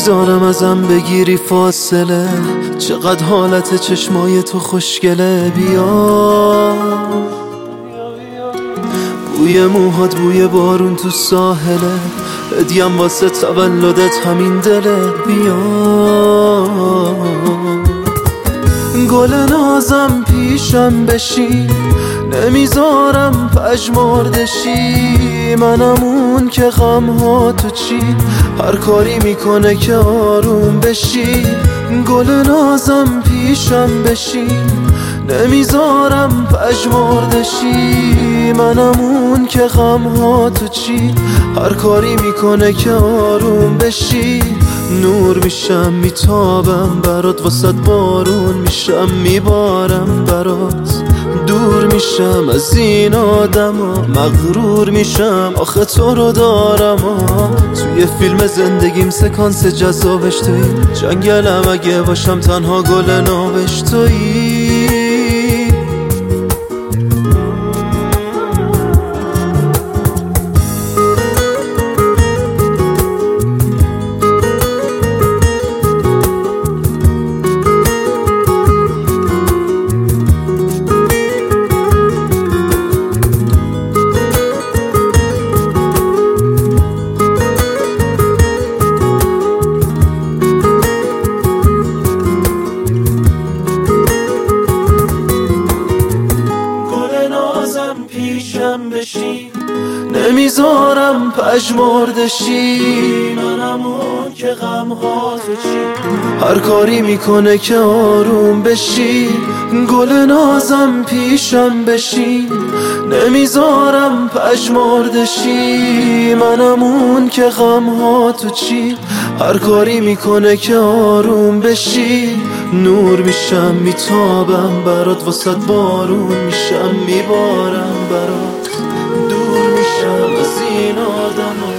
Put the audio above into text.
نمیذارم ازم بگیری فاصله. چقدر حالت چشمای تو خوشگله. بیا بوی موهات بوی بارون تو ساحله. هدیم واسه تولدت همین دله. بیا گل نازم پیشم بشی، نمیذارم پژمردشی. منم اون که غمها تو چی هر کاری میکنه که آروم بشی. گل نازم پیشم بشی، نمیذارم پژمردشی. منم اون که غمها تو چی هر کاری میکنه که آروم بشی. نور میشم میتابم برات، واسط بارون میشم میبارم برات. دور میشم از این آدما، مغرور میشم آخه تو رو دارم. توی فیلم زندگیم سکانس جذابش توی جنگلم، اگه باشم تنها گل نابش توی. پیشم بشی، نمیذارم پژمردشی. منم اون که غمها تو چی هر کاری میکنه که آروم بشی. گل نازم پیشم بشی، نمیذارم پژمردشی. منم اون که غمها تو چی هر کاری میکنه که آروم بشی. نور میشم میتابم برات، واسط بارون میشم میبارم برات. دور میشم از این آدم